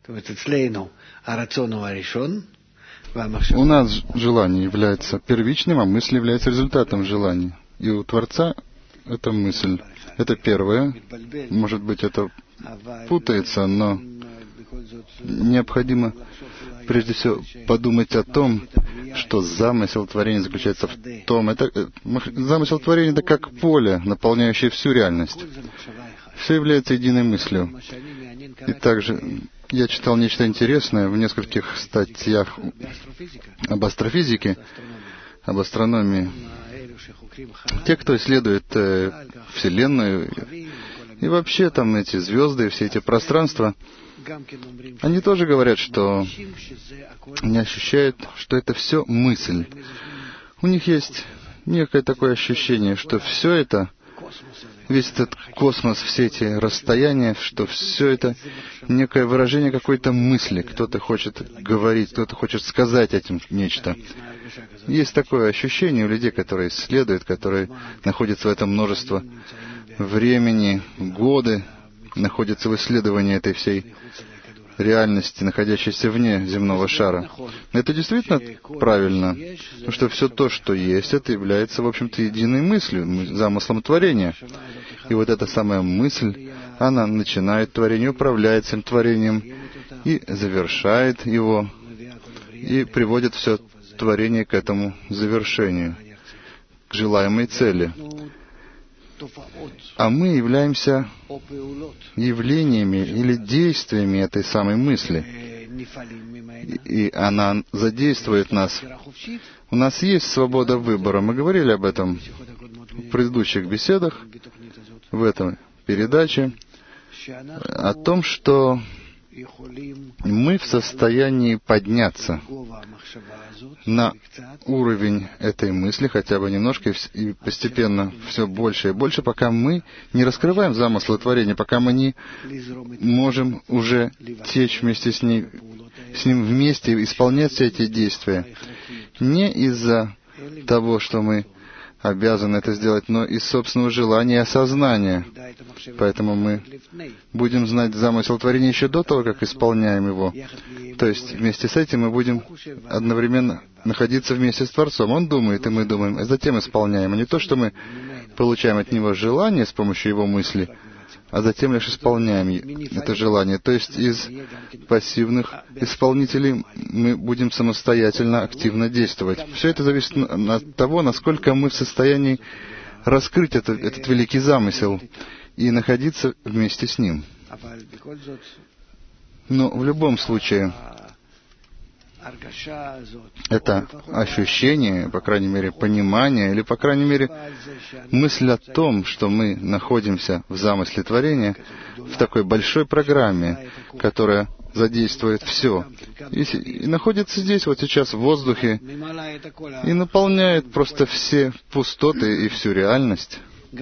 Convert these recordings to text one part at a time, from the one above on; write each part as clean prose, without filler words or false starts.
У нас желание является первичным, а мысль является результатом желания. И у Творца это мысль. Это первое. Может быть, это путается, но необходимо прежде всего подумать о том, что замысел творения заключается в том, замысел творения — это как поле, наполняющее всю реальность. Все является единой мыслью. И также я читал нечто интересное в нескольких статьях об астрофизике, об астрономии. Те, кто исследует Вселенную и вообще там эти звезды, все эти пространства, они тоже говорят, что они ощущают, что это все мысль. У них есть некое такое ощущение, что все это, весь этот космос, все эти расстояния, что все это некое выражение какой-то мысли. Кто-то хочет говорить, кто-то хочет сказать этим нечто. Есть такое ощущение у людей, которые исследуют, которые находятся в этом множество времени, годы, находятся в исследовании этой всей реальности, находящейся вне земного шара. Это действительно правильно, потому что все то, что есть, это является, в общем-то, единой мыслью, замыслом творения. И вот эта самая мысль, она начинает творение, управляет этим творением и завершает его, и приводит все творение к этому завершению, к желаемой цели. А мы являемся явлениями или действиями этой самой мысли. И она задействует нас. У нас есть свобода выбора. Мы говорили об этом в предыдущих беседах, в этой передаче, о том, что мы в состоянии подняться на уровень этой мысли, хотя бы немножко, и постепенно все больше и больше, пока мы не раскрываем замыслы творения, пока мы не можем уже течь вместе с ним вместе, исполнять все эти действия. Не из-за того, что мы обязаны это сделать, но из собственного желания и осознания. Поэтому мы будем знать замысел творения еще до того, как исполняем его. То есть вместе с этим мы будем одновременно находиться вместе с Творцом. Он думает, и мы думаем, а затем исполняем. А не то, что мы получаем от Него желание с помощью Его мысли, а затем лишь исполняем это желание. То есть из пассивных исполнителей мы будем самостоятельно, активно действовать. Все это зависит от того, насколько мы в состоянии раскрыть этот великий замысел и находиться вместе с ним. Но в любом случае, это ощущение, по крайней мере, понимание, или, по крайней мере, мысль о том, что мы находимся в замысле творения, в такой большой программе, которая задействует все, и находится здесь, вот сейчас, в воздухе, и наполняет просто все пустоты и всю реальность,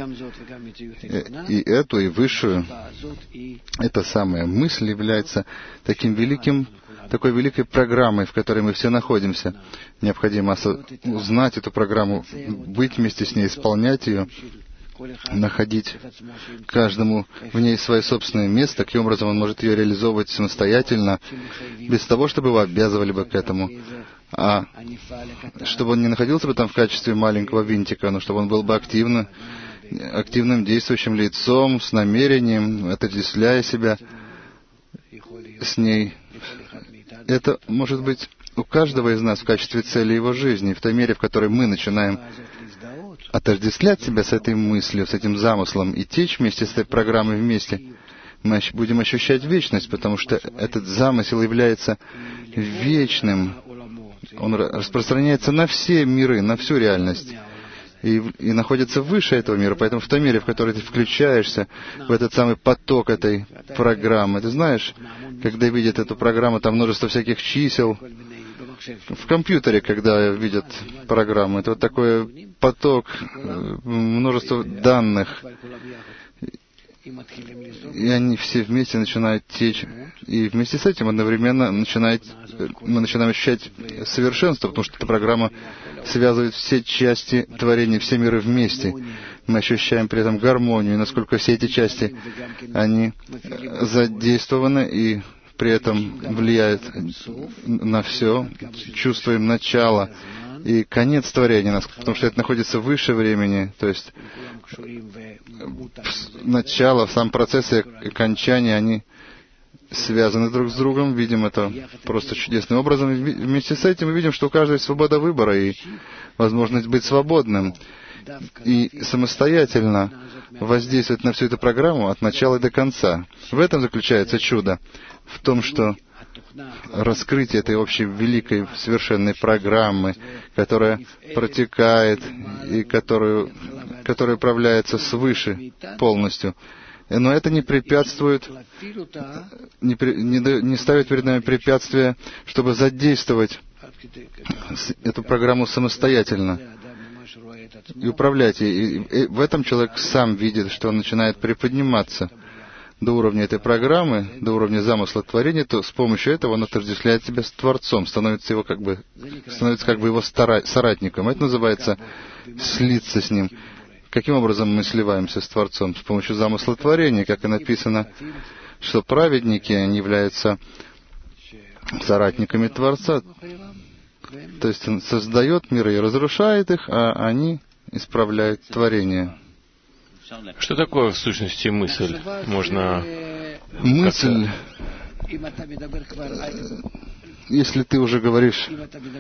и эту, и высшую. Эта самая мысль является такой великой программой, в которой мы все находимся. Необходимо узнать эту программу, быть вместе с ней, исполнять ее, находить каждому в ней свое собственное место, каким образом он может ее реализовывать самостоятельно, без того, чтобы его обязывали бы к этому. А чтобы он не находился бы там в качестве маленького винтика, но чтобы он был бы активным действующим лицом, с намерением, отождествляя себя с ней. Это может быть у каждого из нас в качестве цели его жизни, в той мере, в которой мы начинаем отождествлять себя с этой мыслью, с этим замыслом и течь вместе с этой программой вместе, мы будем ощущать вечность, потому что этот замысел является вечным. Он распространяется на все миры, на всю реальность. И находится выше этого мира. Поэтому в той мере, в которой ты включаешься в этот самый поток этой программы, ты знаешь, когда видят эту программу, там множество всяких чисел. В компьютере, когда видят программу, это вот такой поток, множество данных. И они все вместе начинают течь. И вместе с этим одновременно мы начинаем ощущать совершенство, потому что эта программа связывает все части творения, все миры вместе. Мы ощущаем при этом гармонию, насколько все эти части, они задействованы и при этом влияет на все, чувствуем начало и конец творения, потому что это находится выше времени, то есть начало, сам процесс и окончание, они связаны друг с другом, видим это просто чудесным образом. И вместе с этим мы видим, что у каждого есть свобода выбора и возможность быть свободным и самостоятельно воздействовать на всю эту программу от начала до конца. В этом заключается чудо, в том, что раскрытие этой общей великой совершенной программы, которая протекает и которая управляется свыше полностью. Но это не препятствует, не ставит перед нами препятствия, чтобы задействовать эту программу самостоятельно и управлять ей. И в этом человек сам видит, что он начинает приподниматься до уровня этой программы, до уровня замысла творения, то с помощью этого он отождествляет себя с Творцом, становится как бы его соратником. Это называется слиться с Ним. Каким образом мы сливаемся с Творцом? С помощью замысла творения, как и написано, что праведники являются соратниками Творца. То есть Он создает мир и разрушает их, а они исправляют творение. Что такое в сущности мысль? Можно... Мысль, если ты уже говоришь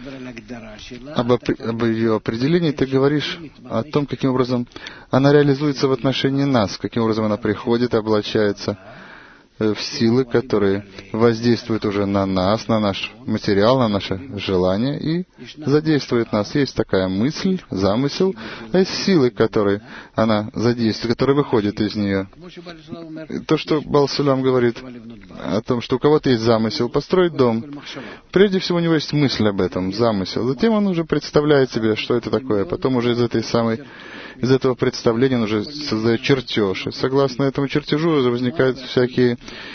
об ее определении, ты говоришь о том, каким образом она реализуется в отношении нас, каким образом она приходит, облачается в силы, которые воздействуют уже на нас, на наш материал, на наше желание и задействует нас. Есть такая мысль, замысел, а есть силы, которые она задействует, которые выходят из нее. То, что Баал Сулам говорит о том, что у кого-то есть замысел построить дом, прежде всего у него есть мысль об этом, замысел. Затем он уже представляет себе, что это такое. Потом уже из этого представления он уже создает чертеж. И согласно этому чертежу уже возникают всякие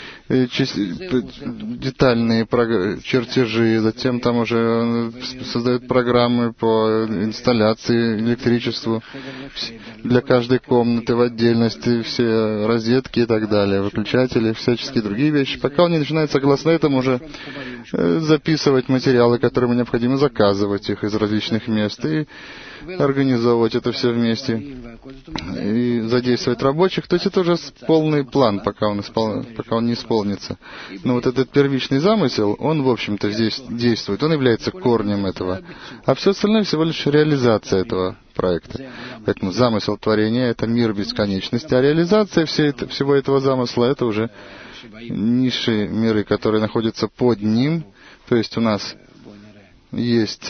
детальные чертежи. Затем там уже создают программы по инсталляции, электричеству для каждой комнаты в отдельности, все розетки и так далее, выключатели, всяческие другие вещи. Пока он не начинает согласно этому уже записывать материалы, которые необходимо, заказывать их из различных мест и организовывать это все вместе и задействовать рабочих. То есть это уже полный план, пока он не исполнится. Но вот этот первичный замысел, он, в общем-то, здесь действует, он является корнем этого. А все остальное всего лишь реализация этого проекта. Поэтому замысел творения — это мир бесконечности, а реализация всего этого замысла — это уже низшие миры, которые находятся под ним. То есть у нас есть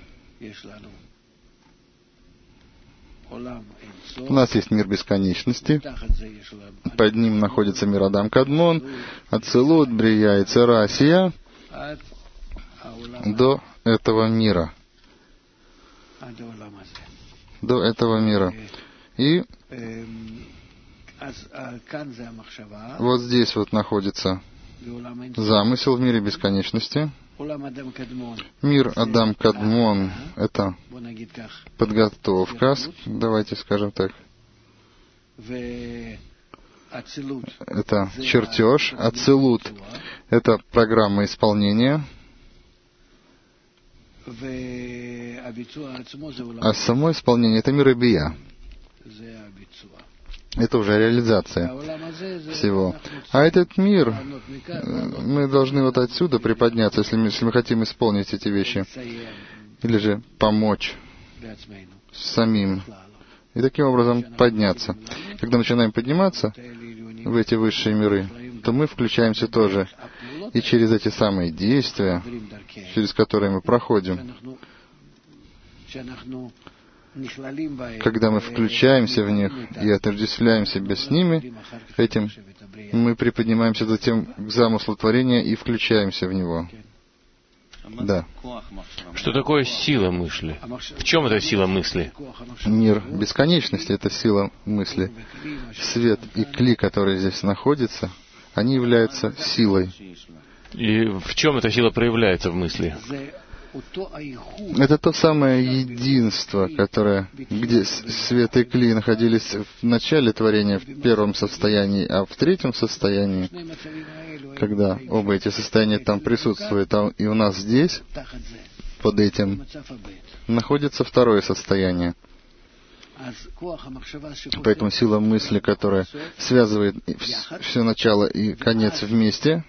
мир бесконечности, под ним находится мир Адам Кадмон, Ацилут, Брия и Церасия, до этого мира. До этого мира. И вот здесь вот находится замысел в мире бесконечности. Мир Адам Кадмон — это подготовка, давайте скажем так. Это чертеж. Ацилут — это программа исполнения. А само исполнение — это мир Бия. Это уже реализация всего. А этот мир, мы должны вот отсюда приподняться, если мы хотим исполнить эти вещи, или же помочь самим, и таким образом подняться. Когда начинаем подниматься в эти высшие миры, то мы включаемся тоже и через эти самые действия, через которые мы проходим. Когда мы включаемся в них и отождествляем себя с ними, этим мы приподнимаемся затем к замыслу творения и включаемся в него. Да. Что такое сила мысли? В чем эта сила мысли? Мир бесконечности — это сила мысли. Свет и кли, которые здесь находятся, они являются силой. И в чем эта сила проявляется в мысли? Это то самое единство, которое, где свет и кли находились в начале творения, в первом состоянии, а в третьем состоянии, когда оба эти состояния там присутствуют, и у нас здесь, под этим, находится второе состояние. Поэтому сила мысли, которая связывает все начало и конец вместе,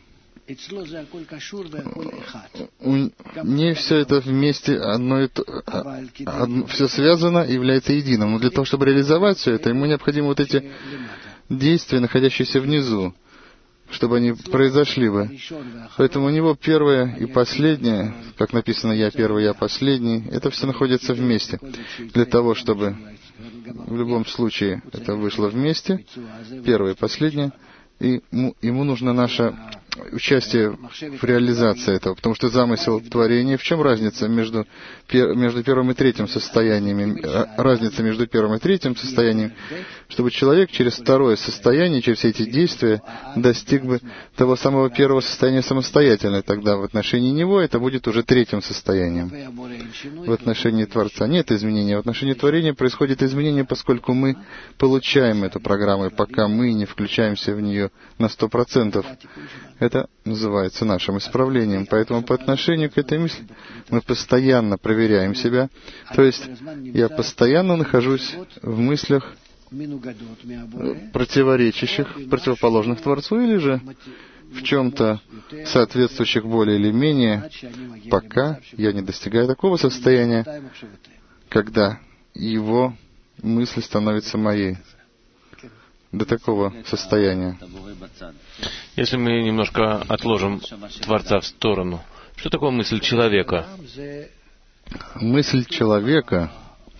не все это вместе, все связано и является единым. Но для того, чтобы реализовать все это, ему необходимы вот эти действия, находящиеся внизу, чтобы они произошли бы. Поэтому у него первое и последнее, как написано «Я первый, я последний», это все находится вместе. Для того, чтобы в любом случае это вышло вместе, первое и последнее, и ему нужно наше участие в реализации этого, потому что замысел творения, в чем разница между первым и третьим состояниями? Разница между первым и третьим состоянием, чтобы человек через второе состояние, через все эти действия достиг бы того самого первого состояния самостоятельно, и тогда в отношении него это будет уже третьим состоянием. В отношении Творца нет изменения, в отношении творения происходит изменение, поскольку мы получаем эту программу, и пока мы не включаемся в нее на 100%. Это называется нашим исправлением. Поэтому по отношению к этой мысли мы постоянно проверяем себя. То есть я постоянно нахожусь в мыслях, противоречащих, противоположных Творцу, или же в чем-то соответствующих более или менее, пока я не достигаю такого состояния, когда его мысль становится моей. До такого состояния. Если мы немножко отложим Творца в сторону, что такое мысль человека? Мысль человека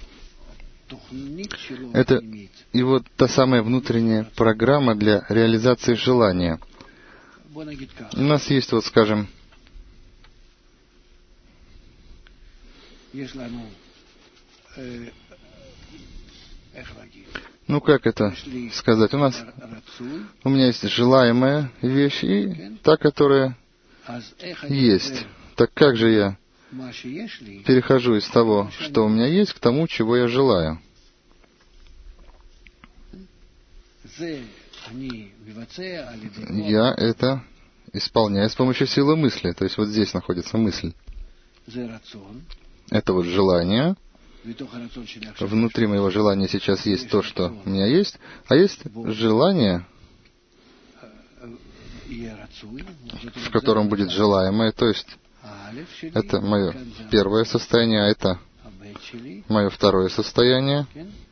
— это его та самая внутренняя программа для реализации желания. У нас есть, вот скажем, как это сказать? У меня есть желаемая вещь и та, которая есть. Так как же я перехожу из того, что у меня есть, к тому, чего я желаю? Я это исполняю с помощью силы мысли. То есть вот здесь находится мысль. Это вот желание. Внутри моего желания сейчас есть то, что у меня есть, а есть желание, в котором будет желаемое, то есть это мое первое состояние, а это мое второе состояние.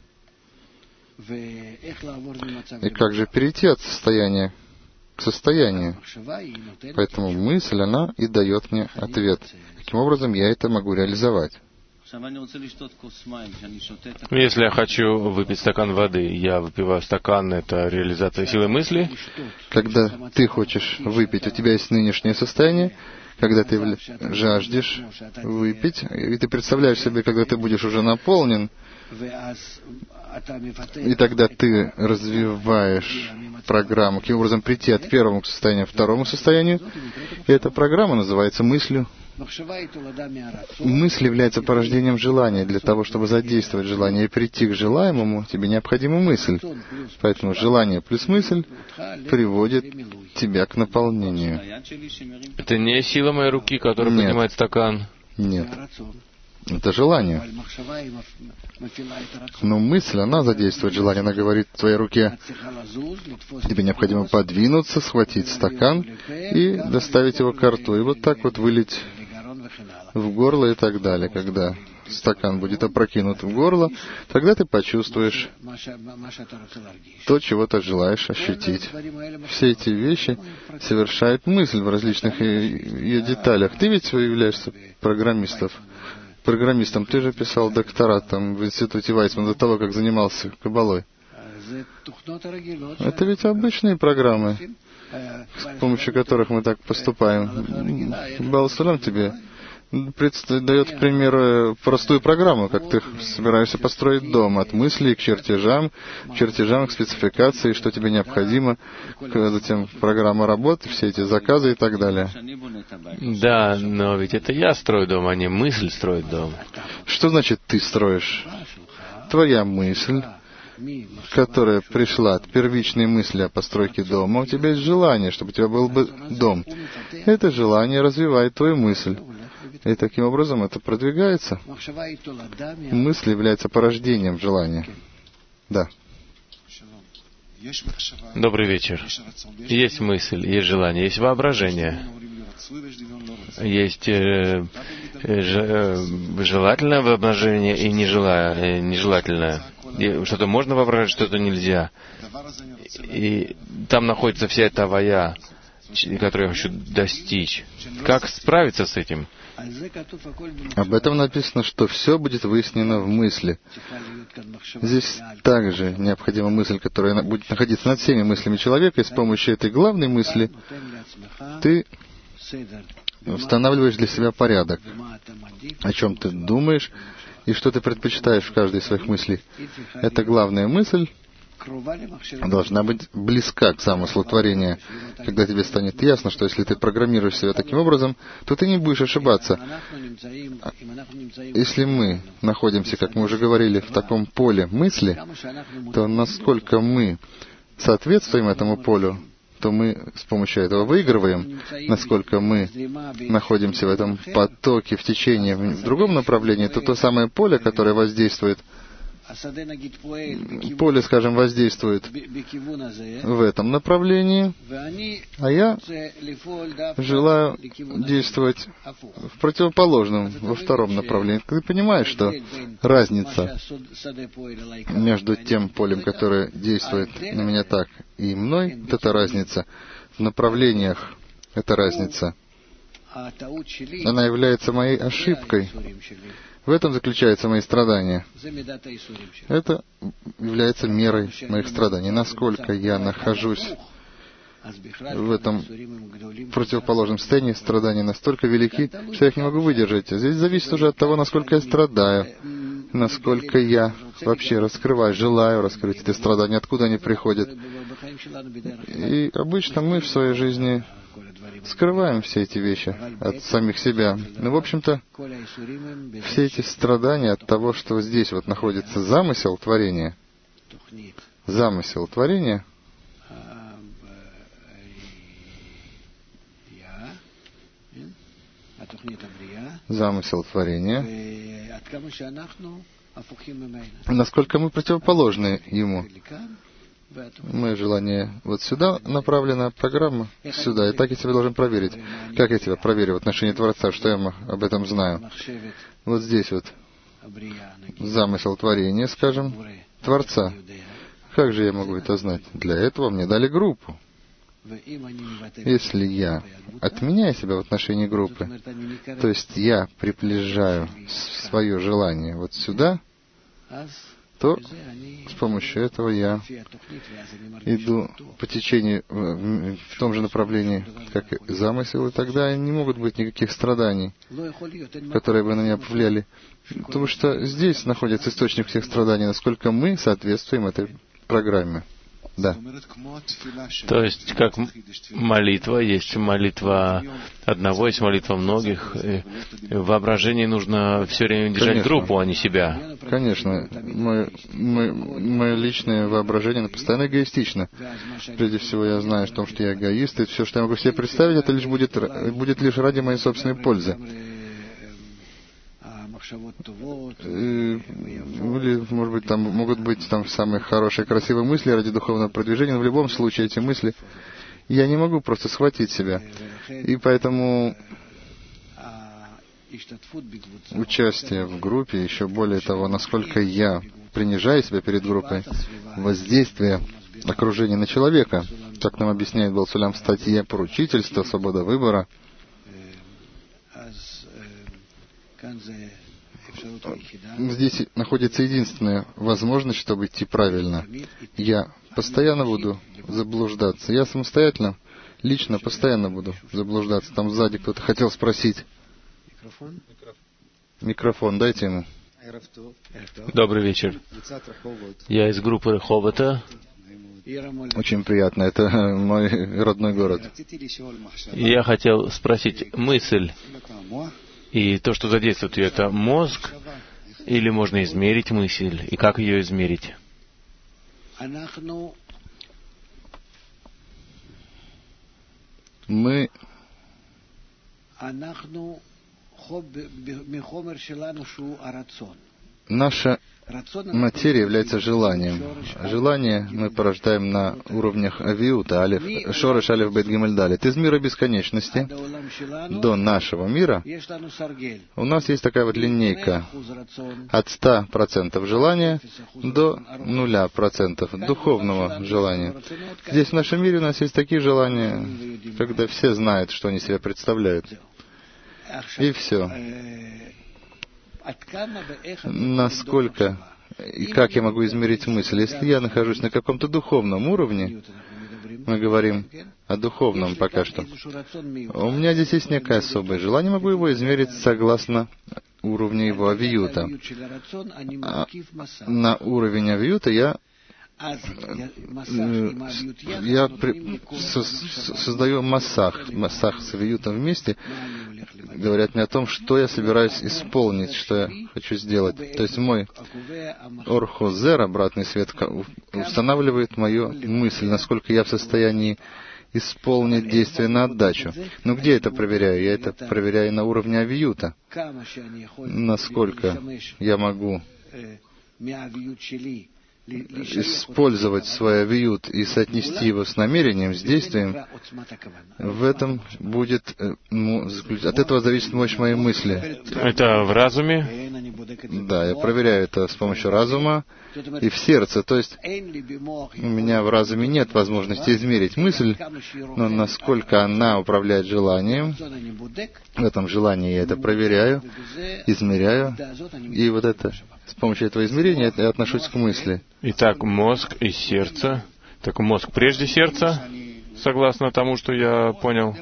И как же перейти от состояния к состоянию? Поэтому мысль, она и дает мне ответ. Каким образом я это могу реализовать? Если я хочу выпить стакан воды, я выпиваю стакан, это реализация силы мысли. Когда ты хочешь выпить, у тебя есть нынешнее состояние, когда ты жаждешь выпить, и ты представляешь себе, когда ты будешь уже наполнен, и тогда ты развиваешь программу, каким образом прийти от первого состояния к второму состоянию, и эта программа называется мыслью. Мысль является порождением желания. Для того, чтобы задействовать желание и прийти к желаемому, тебе необходима мысль. Поэтому желание плюс мысль приводит тебя к наполнению. Это не сила моей руки, которая поднимает стакан? Нет. Это желание. Но мысль, она задействует желание. Она говорит в твоей руке: тебе необходимо подвинуться, схватить стакан и доставить его к рту. И вот так вот вылить в горло и так далее. Когда стакан будет опрокинут в горло, тогда ты почувствуешь то, чего ты желаешь ощутить. Все эти вещи совершает мысль в различных ее деталях. Ты ведь являешься программистом. Ты же писал докторат там в институте Вайцмана до того, как занимался каббалой. Это ведь обычные программы, с помощью которых мы так поступаем. Баал Сулам тебе дает пример простую программу, как ты собираешься построить дом, от мыслей к чертежам к спецификации, что тебе необходимо, затем программа работы, все эти заказы и так далее. Да, но ведь это я строю дом, а не мысль строит дом. Что значит ты строишь? Твоя мысль, которая пришла от первичной мысли о постройке дома, у тебя есть желание, чтобы у тебя был бы дом. Это желание развивает твою мысль. И таким образом это продвигается. Мысль является порождением желания. Да. Добрый вечер. Есть мысль, есть желание, есть воображение. Есть желательное воображение и нежелательное. Что-то можно воображать, что-то нельзя. И там находится вся эта авая, которую я хочу достичь. Как справиться с этим? Об этом написано, что все будет выяснено в мысли. Здесь также необходима мысль, которая будет находиться над всеми мыслями человека, и с помощью этой главной мысли ты устанавливаешь для себя порядок, о чем ты думаешь и что ты предпочитаешь в каждой из своих мыслей. Эта главная мысль должна быть близка к замыслу творения, когда тебе станет ясно, что если ты программируешь себя таким образом, то ты не будешь ошибаться. Если мы находимся, как мы уже говорили, в таком поле мысли, то насколько мы соответствуем этому полю, то мы с помощью этого выигрываем. Насколько мы находимся в этом потоке, в течении, в другом направлении, то самое поле, которое воздействует, поле, скажем, воздействует в этом направлении, а я желаю действовать в противоположном, во втором направлении. Ты понимаешь, что разница между тем полем, которое действует на меня так, и мной, вот эта разница в направлениях, эта разница, она является моей ошибкой. В этом заключаются мои страдания. Это является мерой моих страданий. Насколько я нахожусь в этом противоположном состоянии, страдания настолько велики, что я их не могу выдержать. Здесь зависит уже от того, насколько я страдаю, насколько я вообще раскрываю, желаю раскрыть эти страдания, откуда они приходят. И обычно мы в своей жизни скрываем все эти вещи от самих себя. Но, в общем-то, все эти страдания от того, что здесь вот находится замысел творения, замысел творения, насколько мы противоположны ему. Мое желание вот сюда направлено, программа сюда. И так я себя должен проверить. Как я себя проверю в отношении Творца, что я об этом знаю? Вот здесь вот замысел творения, скажем, Творца. Как же я могу это знать? Для этого мне дали группу. Если я отменяю себя в отношении группы, то есть я приближаю свое желание вот сюда, то с помощью этого я иду по течению в том же направлении, как и замысел, и тогда не могут быть никаких страданий, которые бы на меня повлияли. Потому что здесь находится источник всех страданий, насколько мы соответствуем этой программе. Да. То есть, как молитва, есть молитва одного, есть молитва многих. В воображении нужно все время держать группу, а не себя. Конечно. Мое личное воображение, оно постоянно эгоистично. Прежде всего, я знаю о том, что я эгоист, и все, что я могу себе представить, это лишь будет лишь ради моей собственной пользы. Или, может быть, там могут быть самые хорошие, красивые мысли ради духовного продвижения, но в любом случае эти мысли я не могу просто схватить себя. И поэтому участие в группе, еще более того, насколько я принижаю себя перед группой, воздействие окружения на человека, как нам объясняет Балсулям в статье «Поручительство, свобода выбора», здесь находится единственная возможность, чтобы идти правильно. Я постоянно буду заблуждаться. Я самостоятельно, лично, постоянно буду заблуждаться. Там сзади кто-то хотел спросить. Микрофон дайте ему. Добрый вечер. Я из группы Реховата. Очень приятно. Это мой родной город. Я хотел спросить, мысль и то, что задействует ее, это мозг? Или можно измерить мысль? И как ее измерить? Мы наша материя является желанием. Желание мы порождаем на уровнях авиута, алиф, шореш, алиф, бет, гимель, далит. Из мира бесконечности до нашего мира у нас есть такая вот линейка от 100% желания до 0% духовного желания. Здесь в нашем мире у нас есть такие желания, когда все знают, что они себя представляют. И все. Насколько и как я могу измерить мысль? Если я нахожусь на каком-то духовном уровне, мы говорим о духовном пока что, у меня здесь есть некое особое желание, могу его измерить согласно уровню его авиюта. На уровень авиюта я создаю массах с авиютом вместе, говорят мне о том, что я собираюсь исполнить, что я хочу сделать. То есть мой орхозер, обратный свет, устанавливает мою мысль, насколько я в состоянии исполнить действие на отдачу. Но где я это проверяю? Я это проверяю на уровне авиюта. Насколько я могу использовать свой авиют и соотнести его с намерением, с действием, в этом будет, от этого зависит мощь моей мысли. Это в разуме? Да, я проверяю это с помощью разума и в сердце. То есть у меня в разуме нет возможности измерить мысль, но насколько она управляет желанием, в этом желании я это проверяю, измеряю, и вот это, с помощью этого измерения я отношусь к мысли. Итак, мозг и сердце. Так мозг прежде сердца, согласно тому, что я понял.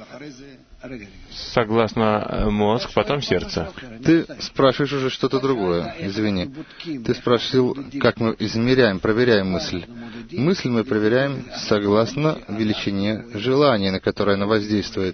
Согласно мозг, потом сердце. Ты спрашиваешь уже что-то другое, извини. Ты спросил, как мы измеряем, проверяем мысль. Мысль мы проверяем согласно величине желания, на которое она воздействует.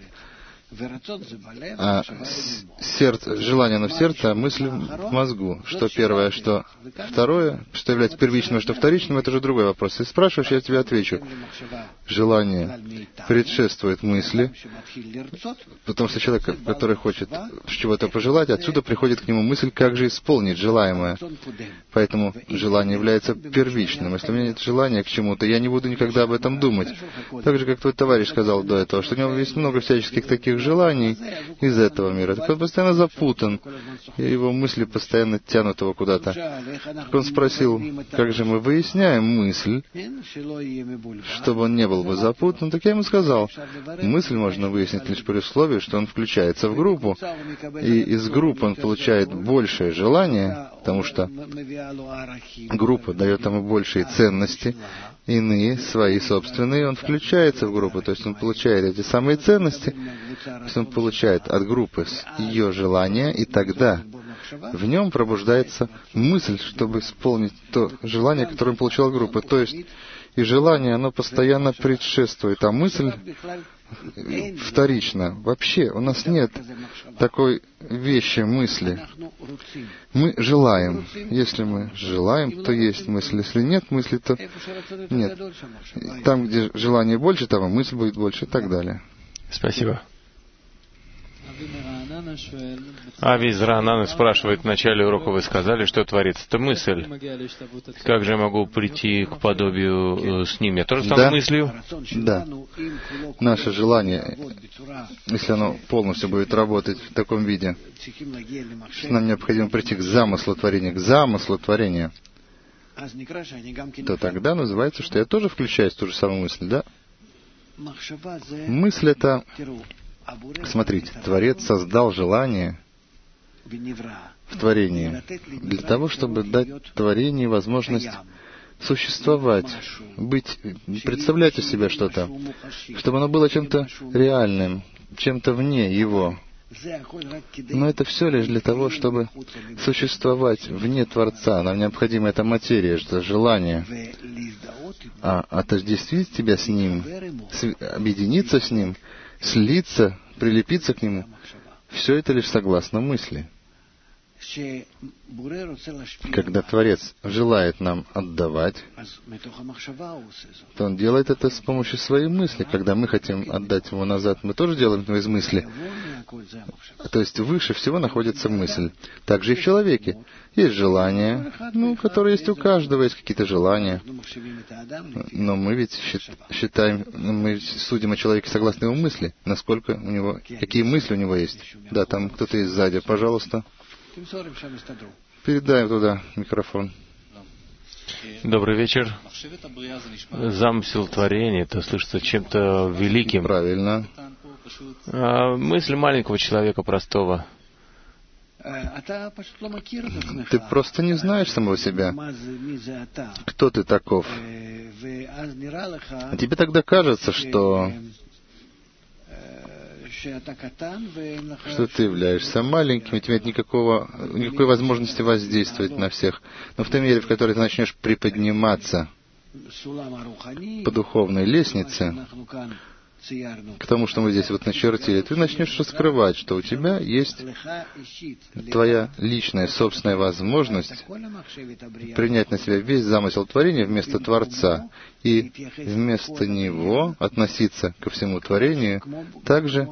А желание, оно в сердце, а мысль в мозгу. Что первое, что второе, что является первичным, а что вторичным, это уже другой вопрос. Ты спрашиваешь, я тебе отвечу. Желание предшествует мысли, потому что человек, который хочет чего-то пожелать, отсюда приходит к нему мысль, как же исполнить желаемое. Поэтому желание является первичным. Если у меня нет желания к чему-то, я не буду никогда об этом думать. Так же, как твой товарищ сказал до этого, что у него есть много всяческих таких желаний из этого мира. Так он постоянно запутан, и его мысли постоянно тянут его куда-то. Так он спросил, как же мы выясняем мысль, чтобы он не был бы запутан. Так я ему сказал, мысль можно выяснить лишь при условии, что он включается в группу, и из группы он получает большее желание, потому что группа дает ему большие ценности, иные, свои собственные, он включается в группу, то есть он получает эти самые ценности, то есть он получает от группы ее желания, и тогда в нем пробуждается мысль, чтобы исполнить то желание, которое он получил от группы. То есть и желание, оно постоянно предшествует, а мысль вторична. Вообще у нас нет такой вещи мысли. Мы желаем. Если мы желаем, то есть мысль. Если нет мысли, то нет. Там, где желание больше, там и мысль будет больше, и так далее. Спасибо. Ави из Рананы спрашивает, в начале урока вы сказали, что творится. Это мысль. Как же я могу прийти к подобию с ним? Я тоже стану мыслью? Да. Наше желание, если оно полностью будет работать в таком виде, что нам необходимо прийти к замыслу творения, то тогда называется, что я тоже включаюсь в ту же самую мысль, да? Мысль — это... Смотрите, Творец создал желание в творении для того, чтобы дать творению возможность существовать, быть, представлять из себя что-то, чтобы оно было чем-то реальным, чем-то вне его Но это все лишь для того, чтобы существовать вне Творца. Нам необходима эта материя, это желание. А отождествить тебя с Ним, объединиться с Ним, слиться, прилепиться к Нему, все это лишь согласно мысли. Когда Творец желает нам отдавать, то Он делает это с помощью своей мысли. Когда мы хотим отдать Ему назад, мы тоже делаем это из мысли. То есть выше всего находится мысль. Также и в человеке. Есть желания, которые есть у каждого, есть какие-то желания. Но мы ведь считаем, мы судим о человеке согласно его мысли, насколько у него, какие мысли у него есть. Да, там кто-то есть сзади, пожалуйста. Передаем туда микрофон. Добрый вечер. Замысел творения, это слышится чем-то великим. Правильно. Мысль маленького человека простого. Ты просто не знаешь самого себя. Кто ты таков? А тебе тогда кажется, что ты являешься маленьким, и у тебя нет никакой возможности воздействовать на всех. Но в той мере, в которой ты начнешь приподниматься по духовной лестнице, к тому, что мы здесь вот начертили, ты начнешь раскрывать, что у тебя есть твоя личная, собственная возможность принять на себя весь замысел творения вместо Творца и вместо него относиться ко всему творению так же,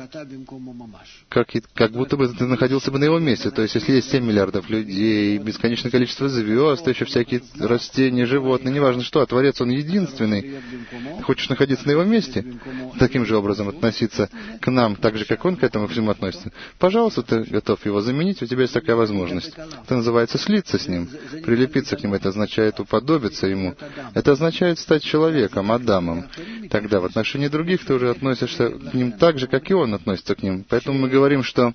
как будто бы ты находился бы на его месте. То есть, если есть 7 миллиардов людей, бесконечное количество звезд, еще всякие растения, животные, неважно что, а Творец, Он единственный. Ты хочешь находиться на его месте? Таким же образом относиться к нам, так же, как Он к этому всему относится. Пожалуйста, ты готов его заменить, у тебя есть такая возможность. Это называется слиться с Ним, прилепиться к Нему. Это означает уподобиться Ему. Это означает стать человеком, Адамом. Тогда в отношении других ты уже относишься к ним так же, как и Он относится к ним. Поэтому мы говорим, что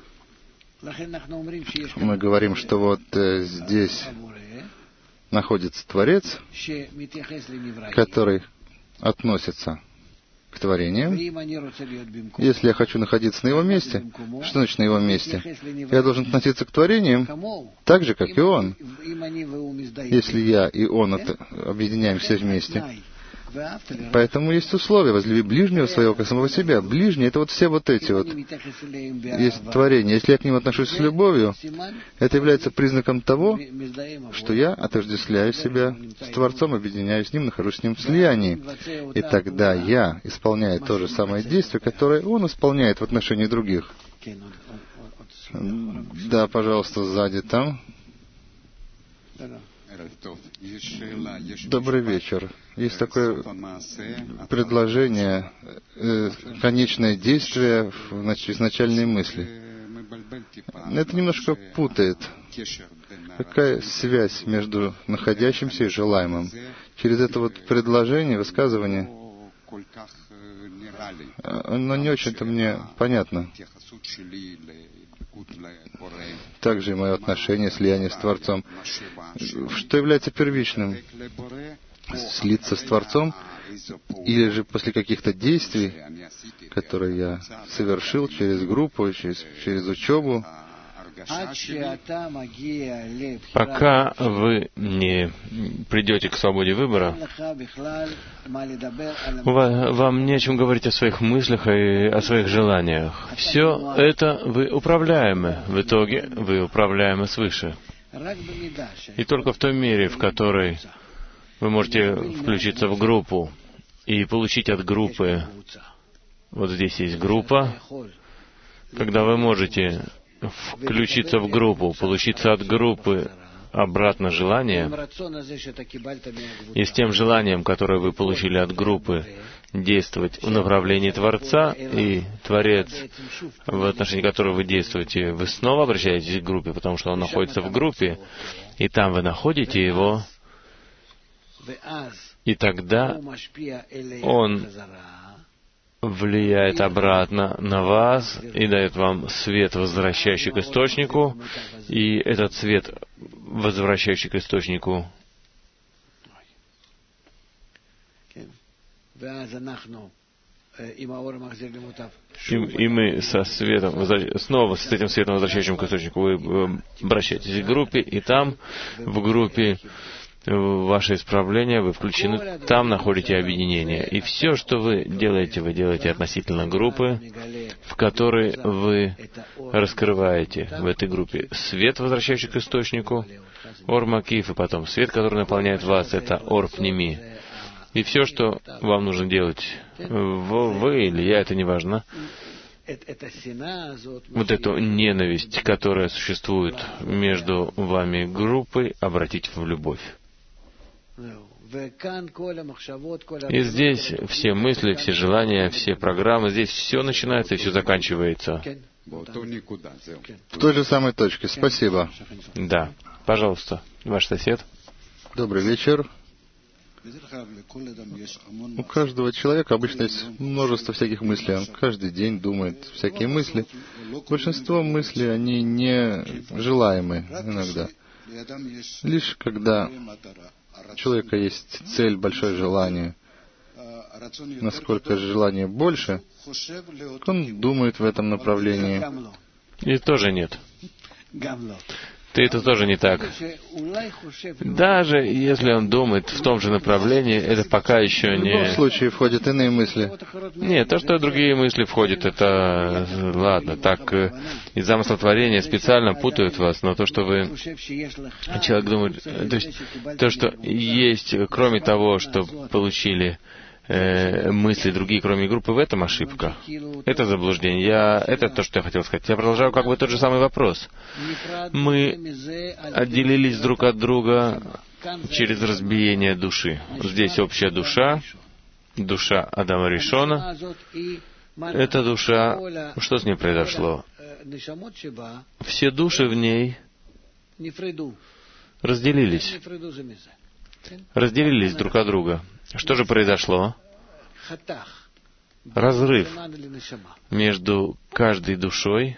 вот здесь находится Творец, который относится к творениям. Если я хочу находиться на его месте, что значит на его месте? Я должен относиться к творениям так же, как и он. Если я и он объединяемся вместе. Поэтому есть условия. Возлюби ближнего своего, как самого себя. Ближние — это вот все вот эти вот есть творения. Если я к ним отношусь с любовью, это является признаком того, что я отождествляю себя с Творцом, объединяюсь с Ним, нахожусь с Ним в слиянии. И тогда я исполняю то же самое действие, которое Он исполняет в отношении других. Да, пожалуйста, сзади там. Добрый вечер. Есть такое предложение, конечное действие в изначальной мысли. Это немножко путает. Какая связь между находящимся и желаемым? Через это вот предложение, высказывание, оно не очень-то мне понятно. Также и мое отношение, слияние с Творцом. Что является первичным? Слиться с Творцом? Или же после каких-то действий, которые я совершил через группу, через учебу, пока вы не придете к свободе выбора, вам не о чем говорить о своих мыслях и о своих желаниях. Все это вы управляемы. В итоге вы управляемы свыше. И только в той мере, в которой вы можете включиться в группу и получить от группы, вот здесь есть группа, когда вы можете включиться в группу, получиться от группы обратно желание, и с тем желанием, которое вы получили от группы, действовать в направлении Творца, и Творец, в отношении которого вы действуете, вы снова обращаетесь к группе, потому что он находится в группе, и там вы находите его, и тогда он влияет обратно на вас и дает вам свет, возвращающий к источнику, и этот свет, возвращающий к источнику, И мы со светом, снова с этим светом, возвращающим к источнику, вы обращаетесь к группе, и там, в группе, ваше исправление, вы включены, там находите объединение. И все, что вы делаете относительно группы, в которой вы раскрываете в этой группе свет, возвращающий к источнику, Ор Макиф, и потом свет, который наполняет вас, это Ор Пними. И все, что вам нужно делать, вы или я, это не важно, вот эту ненависть, которая существует между вами группой, обратить в любовь. И здесь все мысли, все желания, все программы, здесь все начинается и все заканчивается. В той же самой точке. Спасибо. Да. Пожалуйста, ваш сосед. Добрый вечер. У каждого человека обычно есть множество всяких мыслей. Он каждый день думает всякие мысли. Большинство мыслей, они не желаемы иногда. Лишь когда у человека есть цель, большое желание, насколько желание больше, он думает в этом направлении. И тоже нет. Это тоже не так. Даже если он думает в том же направлении, это пока еще не... В любом случае входят иные мысли. Нет, то, что другие мысли входят, это... Ладно, так из замысла творения специально путают вас, но то, что вы... Человек думает... То есть, то, что есть, кроме того, что получили мысли другие, кроме группы, в этом ошибка. Это заблуждение. Это то, что я хотел сказать. Я продолжаю как бы тот же самый вопрос. Мы отделились друг от друга через разбиение души. Здесь общая душа, душа Адама Ришона. Эта душа, что с ней произошло? Все души в ней разделились друг от друга. Что же произошло? Разрыв между каждой душой.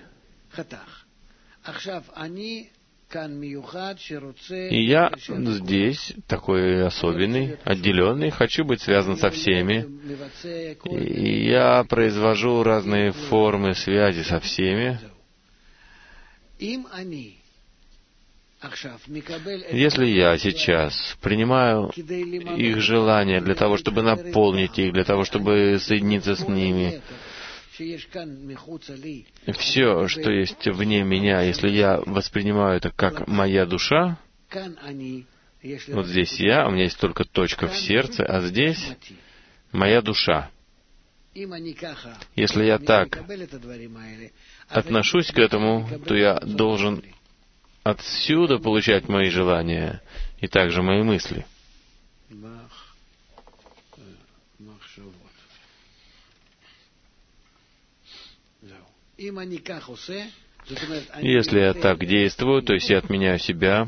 И я здесь такой особенный, отделенный, хочу быть связан со всеми. И я произвожу разные формы связи со всеми. Если я сейчас принимаю их желания для того, чтобы наполнить их, для того, чтобы соединиться с ними, все, что есть вне меня, если я воспринимаю это как моя душа, вот здесь я, у меня есть только точка в сердце, а здесь моя душа. Если я так отношусь к этому, то я должен отсюда получать мои желания и также мои мысли. Если я так действую, то есть я отменяю себя,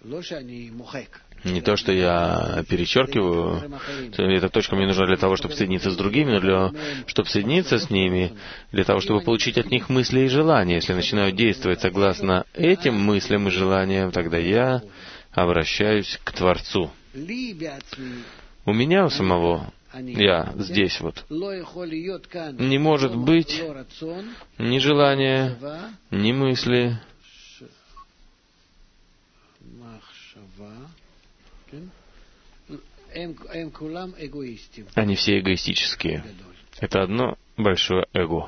не то, что я перечеркиваю, эта точка мне нужна для того, чтобы соединиться с другими, но чтобы соединиться с ними, для того, чтобы получить от них мысли и желания. Если я начинаю действовать согласно этим мыслям и желаниям, тогда я обращаюсь к Творцу. У меня у самого, я здесь вот, не может быть ни желания, ни мысли, они все эгоистические. Это одно большое эго.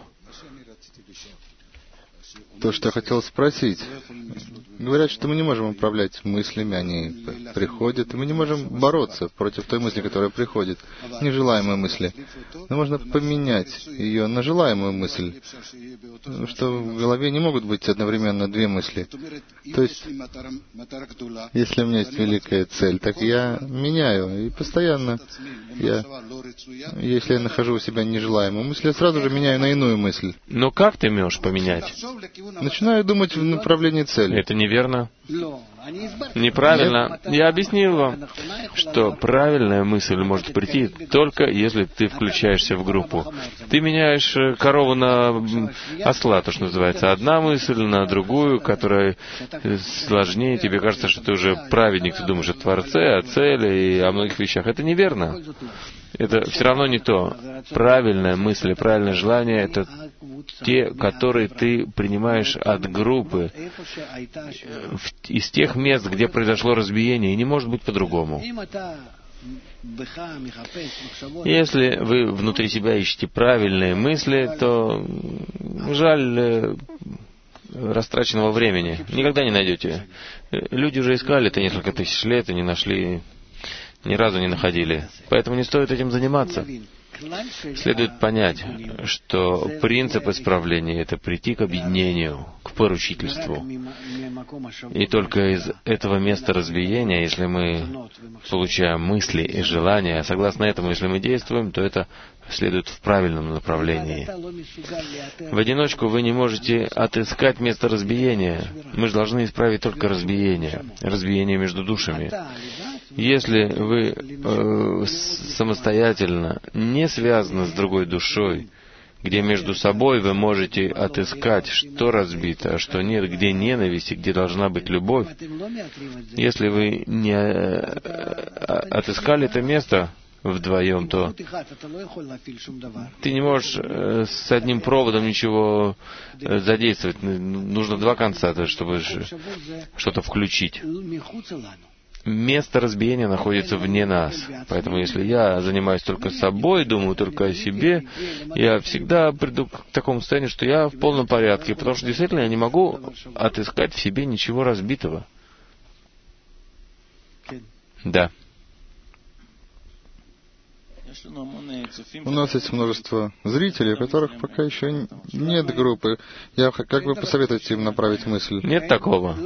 То, что я хотел спросить. Говорят, что мы не можем управлять мыслями, они приходят, и мы не можем бороться против той мысли, которая приходит, нежелаемой мысли. Но можно поменять ее на желаемую мысль, что в голове не могут быть одновременно две мысли. То есть, если у меня есть великая цель, так я меняю, и постоянно если я нахожу у себя нежелаемую мысль, я сразу же меняю на иную мысль. Но как ты можешь поменять? Начинаю думать в направлении цели. Это неверно. Неправильно. Я объяснил вам, что правильная мысль может прийти только если ты включаешься в группу. Ты меняешь корову на осла, то, что называется. Одна мысль на другую, которая сложнее. Тебе кажется, что ты уже праведник, ты думаешь о Творце, о цели и о многих вещах. Это неверно. Это все равно не то. Правильная мысль, правильное желание — это те, которые ты принимаешь от группы, из тех мест, где произошло разбиение, и не может быть по-другому. Если вы внутри себя ищете правильные мысли, то жаль растраченного времени. Никогда не найдете. Люди уже искали это несколько тысяч лет и не нашли, ни разу не находили. Поэтому не стоит этим заниматься. Следует понять, что принцип исправления — это прийти к объединению, к поручительству. И только из этого места разбиения, если мы получаем мысли и желания, согласно этому, если мы действуем, то это следует в правильном направлении. В одиночку вы не можете отыскать место разбиения. Мы же должны исправить только разбиение между душами. Если вы самостоятельно не связаны с другой душой, где между собой вы можете отыскать, что разбито, а что нет, где ненависть и где должна быть любовь, если вы не отыскали это место вдвоем, то ты не можешь с одним проводом ничего задействовать. Нужно два конца, чтобы что-то включить. Место разбиения находится вне нас. Поэтому если я занимаюсь только собой, думаю только о себе, я всегда приду к такому состоянию, что я в полном порядке, потому что действительно я не могу отыскать в себе ничего разбитого. Да. У нас есть множество зрителей, у которых пока еще нет группы. Как вы посоветуете им направить мысль? Нет такого.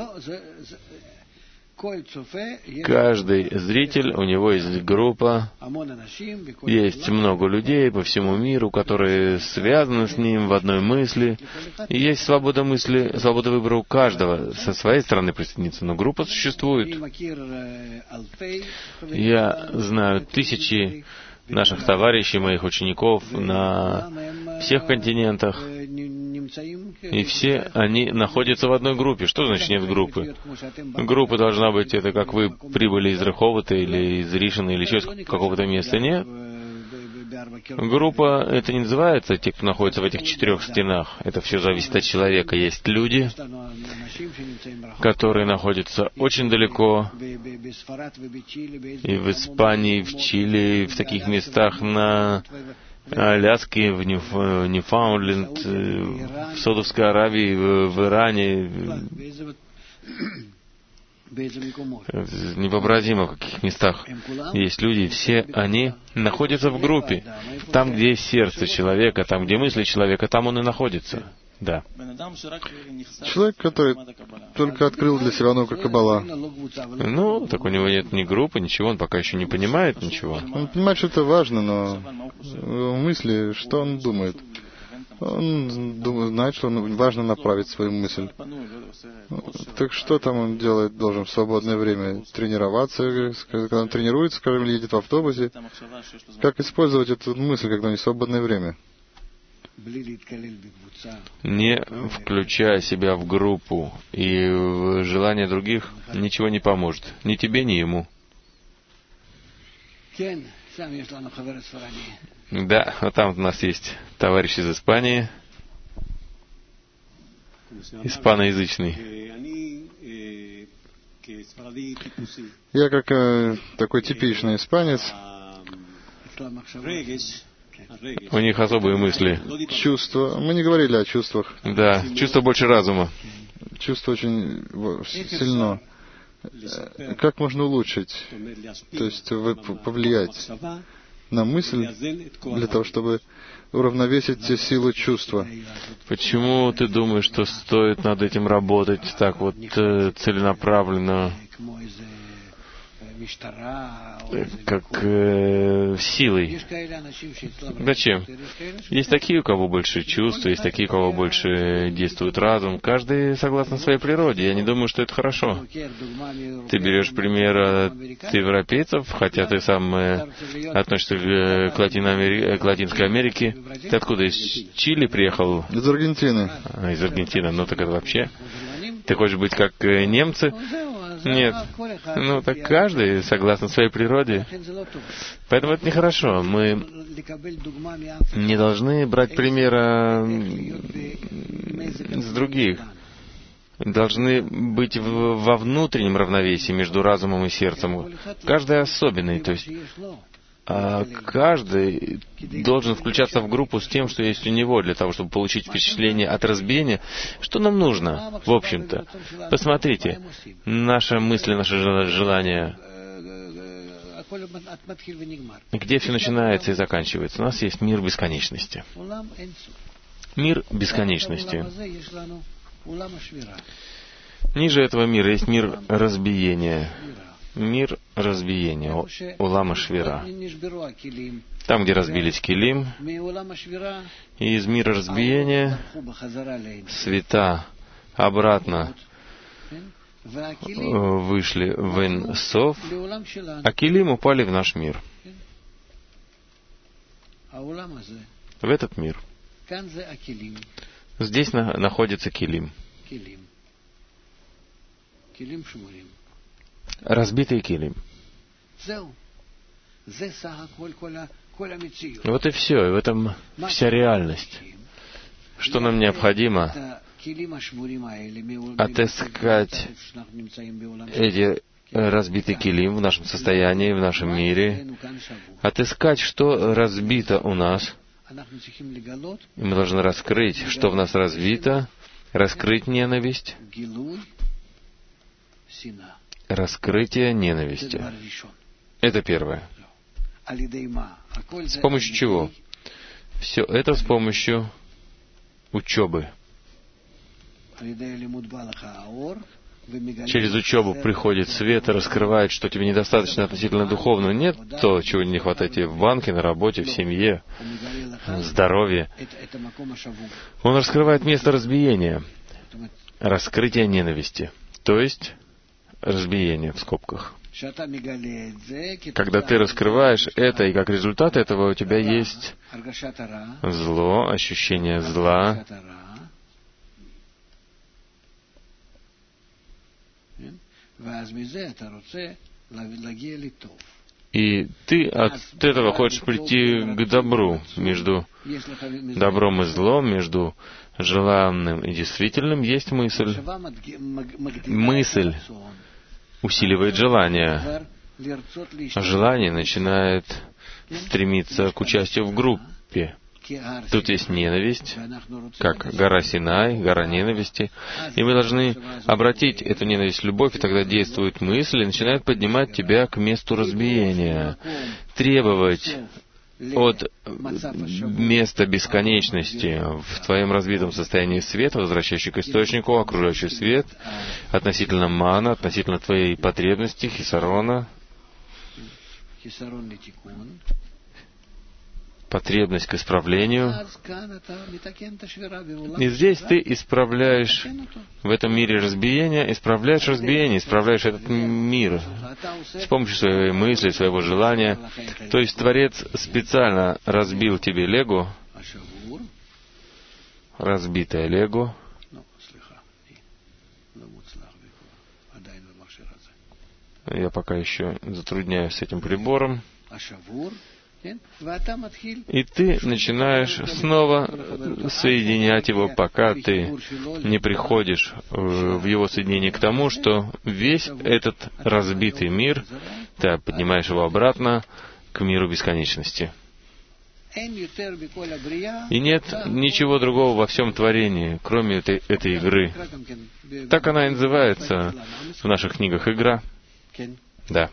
Каждый зритель, у него есть группа, есть много людей по всему миру, которые связаны с ним в одной мысли. И есть свобода мысли, свобода выбора у каждого со своей стороны присоединиться, но группа существует. Я знаю тысячи наших товарищей, моих учеников на всех континентах, и все они находятся в одной группе. Что значит нет группы? Группа должна быть, это как вы прибыли из Реховота или из Ришина или еще из какого-то места. Нет. Группа, это не называется те, кто находится в этих 4 стенах. Это все зависит от человека. Есть люди, которые находятся очень далеко, и в Испании, в Чили, в таких местах на Аляске, в Ньюфаундленд, в Саудовской Аравии, в Иране, невообразимо в каких местах есть люди, и все они находятся в группе. Там, где есть сердце человека, там, где мысли человека, там он и находится. Да. Человек, который только открыл для себя науку Каббала. Ну, так у него нет ни группы, ничего, он пока еще не понимает ничего. Он понимает, что это важно, но мысли, что он думает? Он знает, что важно направить свою мысль. Так что там он делает, должен в свободное время? Тренироваться, когда он тренируется, скажем, или едет в автобусе? Как использовать эту мысль, когда у него свободное время? Не включая себя в группу и в желание других, ничего не поможет. Ни тебе, ни ему. Да, вот там у нас есть товарищ из Испании, испаноязычный. Я как такой типичный испанец. У них особые мысли. Чувства. Мы не говорили о чувствах. Да, чувство больше разума. Чувство очень сильно. Как можно улучшить? То есть повлиять на мысль для того, чтобы уравновесить те силы чувства. Почему ты думаешь, что стоит над этим работать так вот целенаправленно? как силой. Зачем? Есть такие, у кого больше чувств, есть такие, у кого больше действует разум. Каждый согласно своей природе. Я не думаю, что это хорошо. Ты берешь пример от европейцев, хотя ты сам относишься к Латинской Америке. Ты откуда? Из Чили приехал? Из Аргентины. Из Аргентины. Ну так это вообще. Ты хочешь быть как немцы? Нет. Ну, так каждый согласно своей природе. Поэтому это нехорошо. Мы не должны брать примера с других. Должны быть во внутреннем равновесии между разумом и сердцем. Каждый особенный, то есть каждый должен включаться в группу с тем, что есть у него, для того, чтобы получить впечатление от разбиения. Что нам нужно, в общем-то? Посмотрите, наши мысли, наши желания, где все начинается и заканчивается. У нас есть мир бесконечности. Мир бесконечности. Ниже этого мира есть мир разбиения. Мир разбиения, Улама Швира. Там, где разбились килим, и из мира разбиения света обратно вышли в Эн Соф, а килим упали в наш мир. В этот мир. Здесь находится килим. Разбитый килим. Вот и все, и в этом вся реальность. Что нам необходимо? Отыскать эти разбитый килим в нашем состоянии, в нашем мире. Отыскать, что разбито у нас. И мы должны раскрыть, что в нас разбито, раскрыть ненависть, раскрытие ненависти. Это первое. С помощью чего? Все это с помощью учебы. Через учебу приходит свет и раскрывает, что тебе недостаточно относительно духовного. Нет то, чего не хватает тебе в банке, на работе, в семье, в здоровье. Он раскрывает место разбиения, раскрытие ненависти. То есть разбиение в скобках. Когда ты раскрываешь это, и как результат этого у тебя есть зло, ощущение зла, и ты от этого хочешь прийти к добру, между добром и злом, между желанным и действительным есть мысль. Мысль усиливает желание. Желание начинает стремиться к участию в группе. Тут есть ненависть, как гора Синай, гора ненависти. И мы должны обратить эту ненависть в любовь, и тогда действует мысль и начинает поднимать тебя к месту разбиения. Требовать от места бесконечности в твоем разбитом состоянии света, возвращающий к источнику, окружающий свет, относительно мана, относительно твоей потребности, хисарона, потребность к исправлению. И здесь ты исправляешь в этом мире разбиение, исправляешь разбиение, исправляешь этот мир с помощью своей мысли, своего желания. То есть Творец специально разбил тебе лего, разбитое лего. Я пока еще затрудняюсь с этим прибором. И ты начинаешь снова соединять его, пока ты не приходишь в его соединение к тому, что весь этот разбитый мир, ты поднимаешь его обратно к миру бесконечности. И нет ничего другого во всем творении, кроме этой игры. Так она и называется в наших книгах «Игра». Да.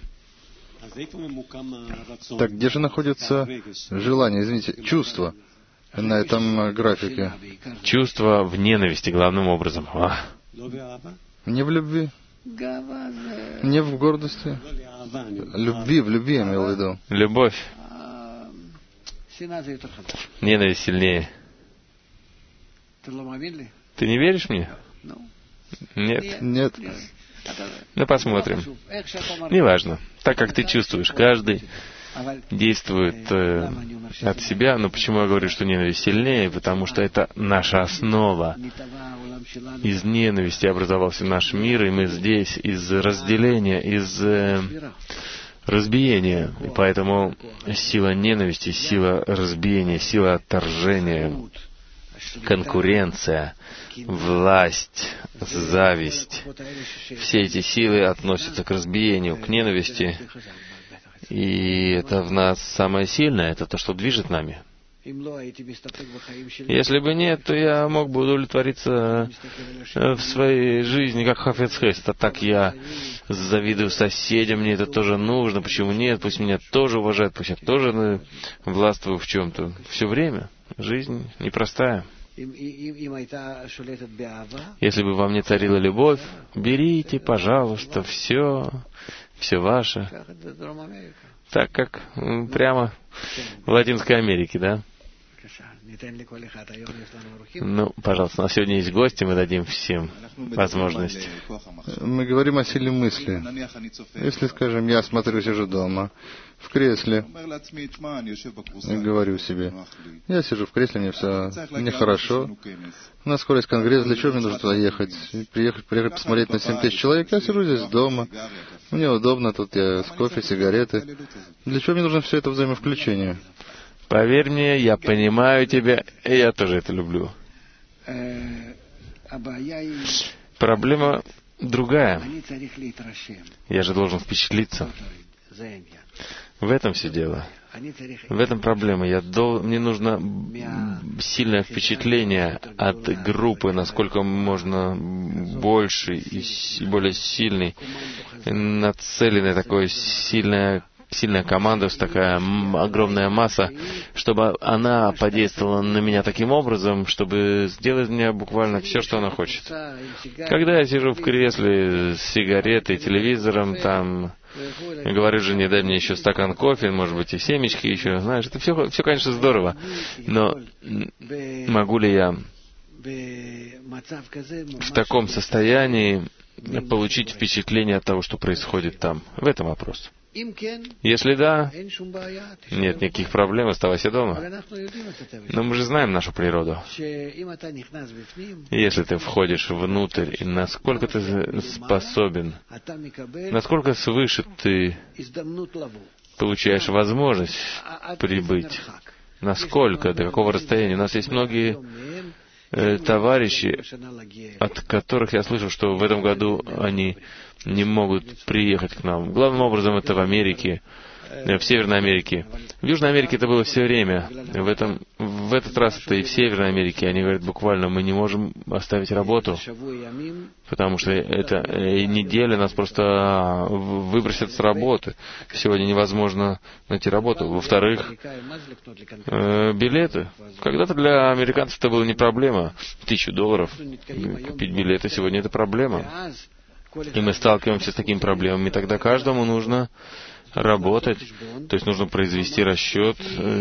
Так где же находится желание, извините, чувство на этом графике? Чувство в ненависти главным образом. Не в любви, не в гордости, Любви, в любви я имел в виду. Любовь. Ненависть сильнее. Ты не веришь мне? Нет? Нет. Ну, посмотрим. Неважно. Так, как ты чувствуешь. Каждый действует от себя. Но почему я говорю, что ненависть сильнее? Потому что это наша основа. Из ненависти образовался наш мир, и мы здесь из разделения, из разбиения. И поэтому сила ненависти, сила разбиения, сила отторжения, конкуренция, власть, зависть. Все эти силы относятся к разбиению, к ненависти. И это в нас самое сильное, это то, что движет нами. Если бы нет, то я мог бы удовлетвориться в своей жизни, как Хафец Хесед. А так я завидую соседям, мне это тоже нужно. Почему нет? Пусть меня тоже уважают, пусть я тоже властвую в чем-то. Все время. Жизнь непростая. Если бы во мне царила любовь, берите, пожалуйста, все ваше. Так как прямо в Латинской Америке, да? Ну, пожалуйста, у нас сегодня есть гости, мы дадим всем возможность. Мы говорим о силе мысли. Если, скажем, я сижу дома, в кресле, и говорю себе, я сижу в кресле, мне хорошо, у нас скоро есть конгресс, для чего мне нужно туда ехать? Приехать посмотреть на 7 тысяч человек, я сижу здесь дома, мне удобно, тут я с кофе, сигареты. Для чего мне нужно все это взаимовключение? Поверь мне, я понимаю тебя, и я тоже это люблю. Проблема другая. Я же должен впечатлиться. В этом все дело. В этом проблема. Мне нужно сильное впечатление от группы, насколько можно больше и более сильный, нацеленный такой сильная команда, такая огромная масса, чтобы она подействовала на меня таким образом, чтобы сделать мне буквально все, что она хочет. Когда я сижу в кресле с сигаретой, телевизором, там, говорю жене, дай мне еще стакан кофе, может быть, и семечки еще, знаешь, это все, конечно, здорово, но могу ли я в таком состоянии получить впечатление от того, что происходит там? В этом вопрос. Если да, нет никаких проблем, оставайся дома. Но мы же знаем нашу природу. Если ты входишь внутрь, и насколько ты способен, насколько свыше ты получаешь возможность прибыть, насколько, до какого расстояния. У нас есть многие товарищи, от которых я слышал, что в этом году они не могут приехать к нам. Главным образом это в Америке, в Северной Америке. В Южной Америке это было все время. В этот раз это и в Северной Америке. Они говорят буквально, мы не можем оставить работу, потому что эта неделя нас просто выбросят с работы. Сегодня невозможно найти работу. Во-вторых, билеты. Когда-то для американцев это была не проблема. $1000 купить билеты. Сегодня это проблема. И мы сталкиваемся с такими проблемами. Тогда каждому нужно работать, то есть нужно произвести расчет,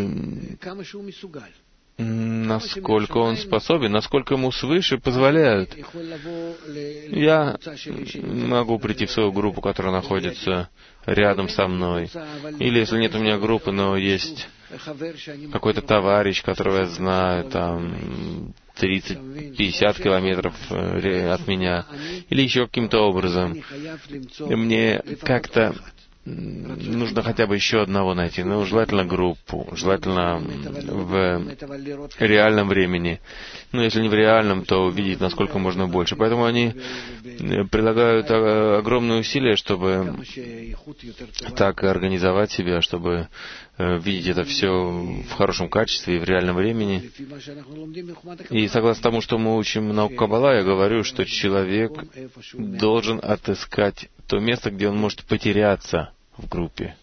насколько он способен, насколько ему свыше позволяют. Я могу прийти в свою группу, которая находится рядом со мной. Или если нет у меня группы, но есть какой-то товарищ, которого я знаю, там 30-50 километров от меня, или еще каким-то образом. Мне как-то нужно хотя бы еще одного найти, но желательно группу, желательно в реальном времени. Ну, если не в реальном, то увидеть, насколько можно больше. Поэтому они прилагают огромные усилия, чтобы так организовать себя, чтобы видеть это все в хорошем качестве и в реальном времени. И согласно тому, что мы учим науку Каббала, я говорю, что человек должен отыскать то место, где он может потеряться в группе.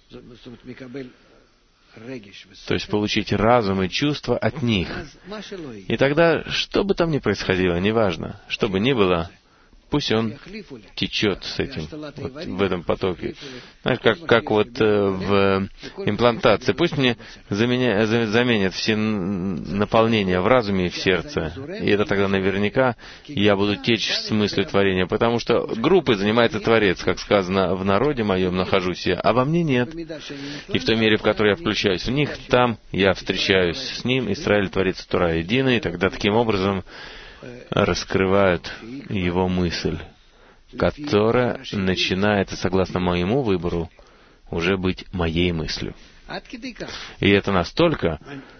То есть получить разум и чувства от них. И тогда, что бы там ни происходило, неважно, что бы ни было, Пусть он течет с этим, вот в этом потоке. Знаешь, как вот в имплантации. Пусть мне заменят все наполнения в разуме и в сердце. И это тогда наверняка я буду течь в смысле творения. Потому что группой занимается Творец. Как сказано, в народе моем нахожусь я, а во мне нет. И в той мере, в которой я включаюсь в них, там я встречаюсь с ним. Израиль, Творец, Тура единый. И тогда таким образом раскрывают его мысль, которая начинает, согласно моему выбору, уже быть моей мыслью. И это настолько,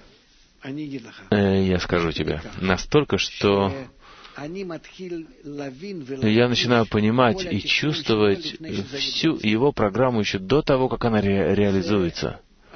я скажу тебе, настолько, что я начинаю понимать и чувствовать всю его программу еще до того, как она реализуется.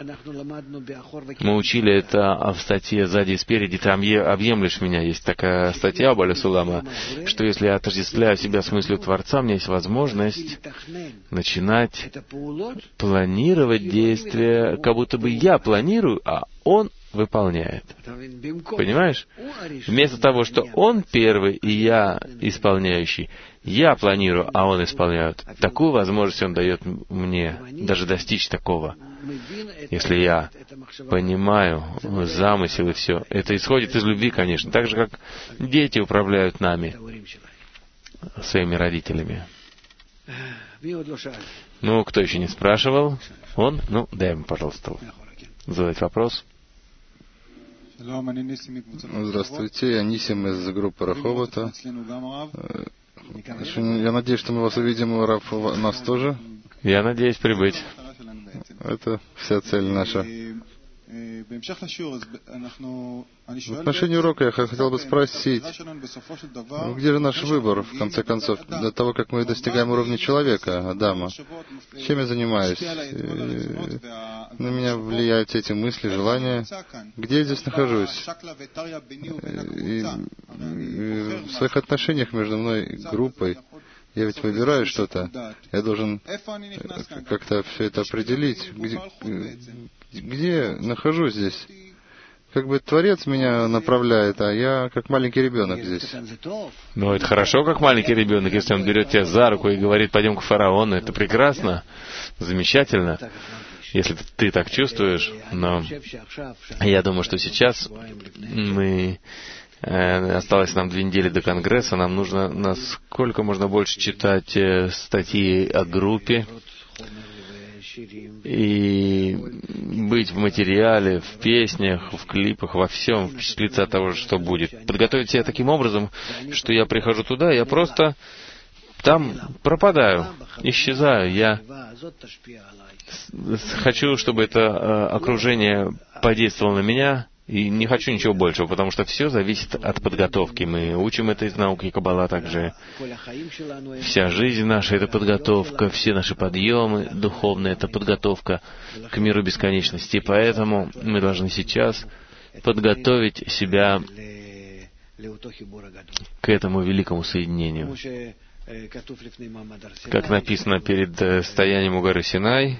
Мы учили это в статье «Сзади и спереди, ты объемлешь меня». Есть такая статья у Бааля Сулама, что если я отождествляю себя с мыслью Творца, у меня есть возможность начинать планировать действия, как будто бы я планирую, а он выполняет. Понимаешь? Вместо того, что он первый и я исполняющий, я планирую, а он исполняет. Такую возможность он дает мне даже достичь такого. Если я понимаю замысел и все. Это исходит из любви, конечно. Так же, как дети управляют нами, своими родителями. Ну, кто еще не спрашивал? Он? Ну, дай ему, пожалуйста, задать вопрос. Здравствуйте, я Нисим из группы Раховата. Я надеюсь, что мы вас увидим, Рав, у нас тоже. Я надеюсь прибыть. Это вся цель наша. В отношении урока я хотел бы спросить, где же наш выбор, в конце концов, до того, как мы достигаем уровня человека, Адама? Чем я занимаюсь? На меня влияют эти мысли, желания. Где я здесь нахожусь? И в своих отношениях между мной и группой я ведь выбираю что-то. Я должен как-то все это определить. Где нахожусь здесь? Как бы Творец меня направляет, а я как маленький ребенок здесь. Ну, это хорошо, как маленький ребенок, если он берет тебя за руку и говорит, пойдем к фараону. Это прекрасно, замечательно, если ты так чувствуешь. Но я думаю, что сейчас осталось нам 2 недели до Конгресса, нам нужно насколько можно больше читать статьи о группе и быть в материале, в песнях, в клипах, во всем, впечатлиться от того, что будет. Подготовить себя таким образом, что я прихожу туда, я просто там пропадаю, исчезаю. Я хочу, чтобы это окружение подействовало на меня, и не хочу ничего большего, потому что все зависит от подготовки. Мы учим это из науки Каббала также. Вся жизнь наша — это подготовка, все наши подъемы духовные — это подготовка к миру бесконечности. И поэтому мы должны сейчас подготовить себя к этому великому соединению. Как написано перед стоянием у горы Синай,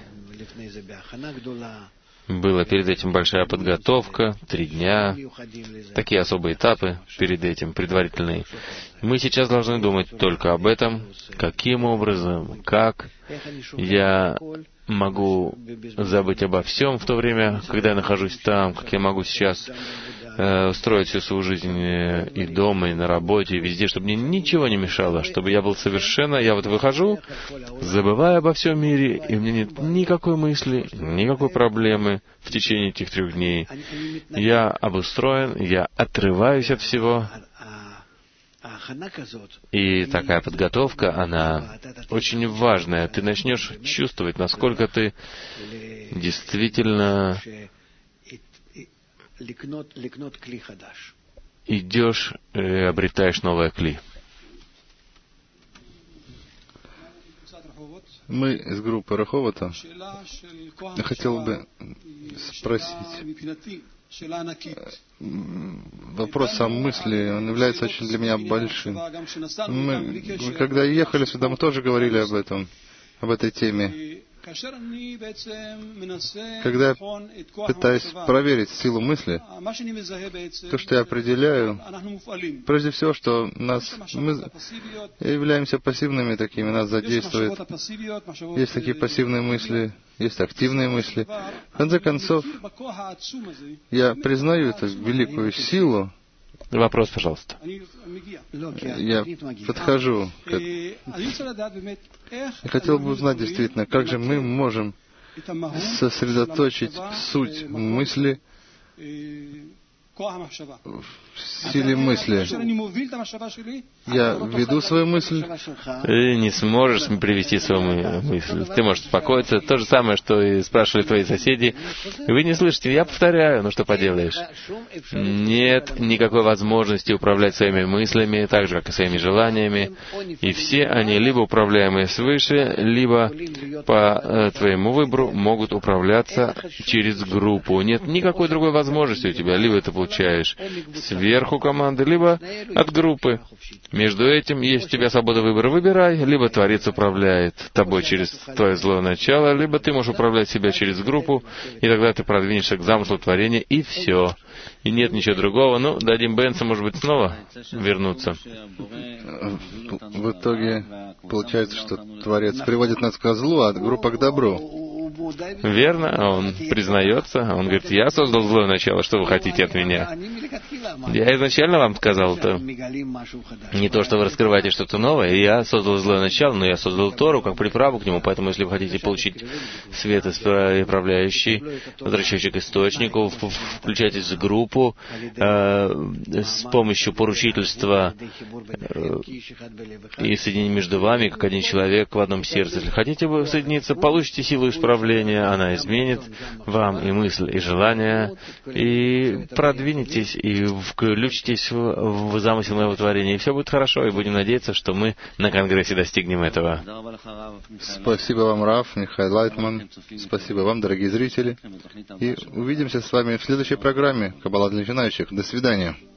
была перед этим большая подготовка, 3 дня, такие особые этапы перед этим, предварительные. Мы сейчас должны думать только об этом, каким образом, как я могу забыть обо всем в то время, когда я нахожусь там, как я могу сейчас устроить всю свою жизнь и дома, и на работе, и везде, чтобы мне ничего не мешало, чтобы я был совершенно... Я вот выхожу, забываю обо всем мире, и у меня нет никакой мысли, никакой проблемы в течение этих 3 дней. Я обустроен, я отрываюсь от всего. И такая подготовка, она очень важная. Ты начнешь чувствовать, насколько ты действительно идешь и обретаешь новое кли. Мы из группы Раховата. Я хотел бы спросить. Вопрос о мысли, он является очень для меня большим. Мы когда ехали сюда, мы тоже говорили об этой теме. Когда я пытаюсь проверить силу мысли, то, что я определяю, прежде всего, что мы являемся пассивными такими, нас задействует. Есть такие пассивные мысли, есть активные мысли. В конце концов, я признаю эту великую силу. Вопрос, пожалуйста. Я подхожу. Я хотел бы узнать действительно, как же мы можем сосредоточить суть мысли в силе мысли. Я веду свою мысль. Ты не сможешь привести свою мысль. Ты можешь успокоиться. То же самое, что и спрашивали твои соседи. Вы не слышите. Я повторяю, ну что поделаешь. Нет никакой возможности управлять своими мыслями, так же, как и своими желаниями. И все они либо управляемые свыше, либо по твоему выбору могут управляться через группу. Нет никакой другой возможности у тебя. Либо ты получаешь сверху команды, либо от группы. Между этим есть у тебя свобода выбора. Выбирай, либо Творец управляет тобой через твое злое начало, либо ты можешь управлять себя через группу, и тогда ты продвинешься к замыслу творения, и все. И нет ничего другого. Ну, дадим Бенса, может быть, снова вернуться. В итоге получается, что Творец приводит нас к злу, а группа к добру. Верно, он признается, он говорит, я создал злое начало, что вы хотите от меня? Я изначально вам сказал, это не то, что вы раскрываете что-то новое, я создал злое начало, но я создал Тору как приправу к нему, поэтому если вы хотите получить свет исправляющий, возвращающий к источнику, включайтесь в группу с помощью поручительства и соединения между вами, как один человек в одном сердце. Если хотите вы соединиться, получите силу исправления, она изменит вам и мысль, и желание, и продвинетесь, и включитесь в замысел моего творения, и все будет хорошо, и будем надеяться, что мы на Конгрессе достигнем этого. Спасибо вам, Рав Михаил Лайтман. Спасибо вам, дорогие зрители. И увидимся с вами в следующей программе «Каббала для начинающих». До свидания.